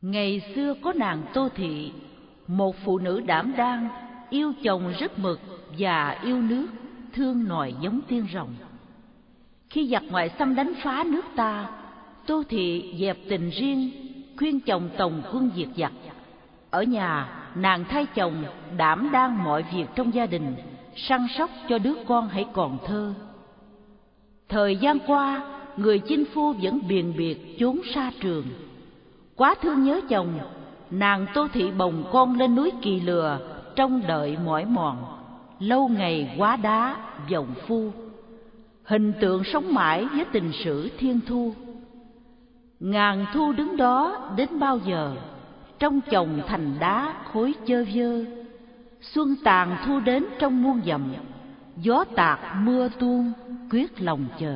Ngày xưa có nàng Tô Thị, một phụ nữ đảm đang, yêu chồng rất mực và yêu nước, thương nòi giống tiên rồng. Khi giặc ngoại xâm đánh phá nước ta, Tô Thị dẹp tình riêng, khuyên chồng tòng quân diệt giặc. Ở nhà, nàng thay chồng đảm đang mọi việc trong gia đình, săn sóc cho đứa con hãy còn thơ. Thời gian qua, người chinh phu vẫn biền biệt chốn xa trường. Quá thương nhớ chồng, nàng Tô Thị bồng con lên núi Kỳ Lừa, trông đợi mỏi mòn, lâu ngày quá đá vọng phu. Hình tượng sống mãi với tình sử thiên thu. Ngàn thu đứng đó đến bao giờ, trong chồng thành đá khối chơ vơ. Xuân tàn thu đến trong muôn dặm, gió tạt mưa tuôn quyết lòng chờ.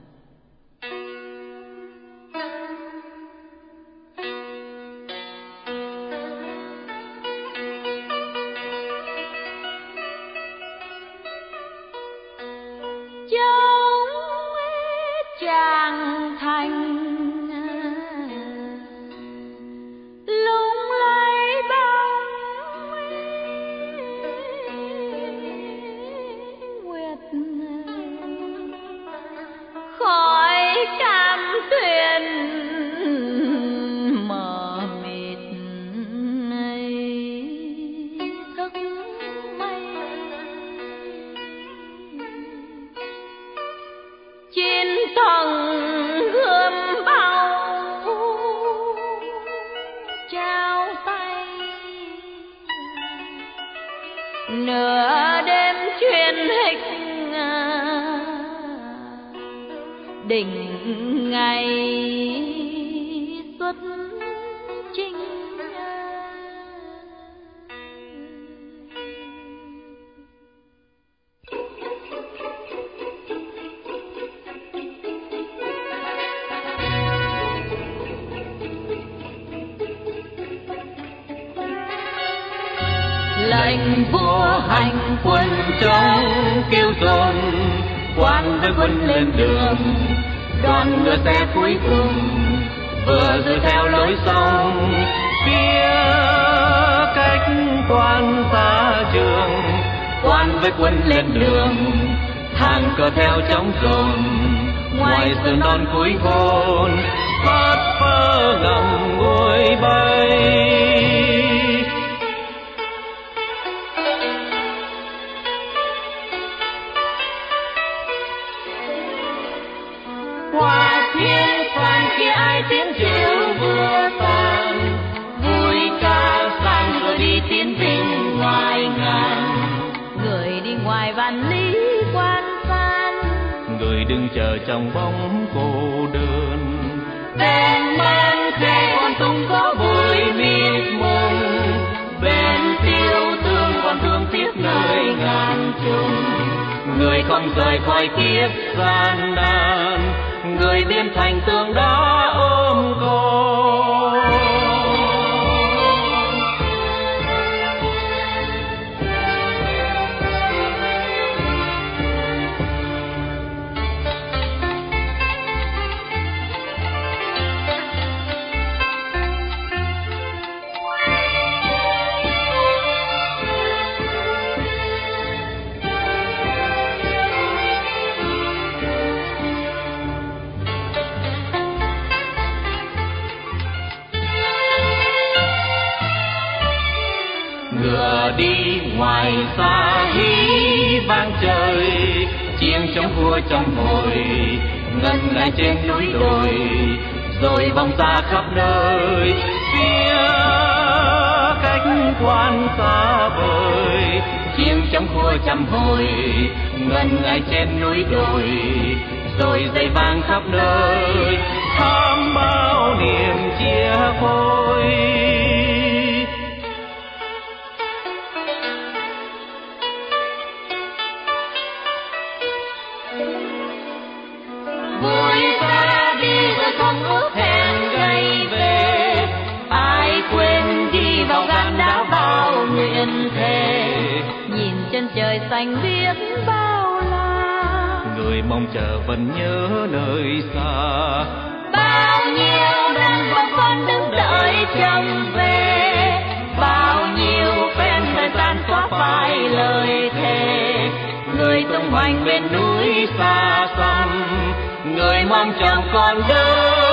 Chàng thành lung lay bóng nguyệt, khói cam tuyền mờ mịt thức mây. Chín tầng gươm bao trao tay, nửa đêm truyền hịch đỉnh ngày xuất chinh. Lệnh vua hành quân trong kêu dồn, quan với quân lên đường, đoàn ngựa xe cuối cùng vừa dựa theo lối sông. Phía cách quan xa trường, quan với quân lên đường, hàng cờ theo trống dồn. Ngoài sườn non cuối hồn, phất phơ ngầm ngôi bay. Qua thiên quan kia ai tiếng rượu vừa tàn, vui ca sang rồi đi tiến tình ngoài ngàn. Người đi ngoài vạn lý quan san, người đừng chờ trong bóng cô đơn. bên mang khe còn tung có bụi mịt mùng, bên tiêu thương còn thương tiếc nơi ngàn trùng. Người không rời khỏi kiếp gian nan, người biến thành tượng đá ôm con. Ngựa đi ngoài xa hí vang trời, chiêng trống vua trong hồi ngân nga trên núi đồi, rồi vòng xa khắp nơi. Phía cách quan xa vời, chiêng trống vua trăm hồi ngân nga trên núi đồi, rồi dây vang khắp nơi. Thắm bao niềm chia phôi, vui ta đi rồi không ước hẹn gây về. Ai quên đi vào gan đã bao nguyện thề, nhìn chân trời xanh biết bao la. người mong chờ vẫn nhớ nơi xa. Bao nhiêu năm bông con đứng đợi trong xanh bên núi xa xăm, người mong chồng con đến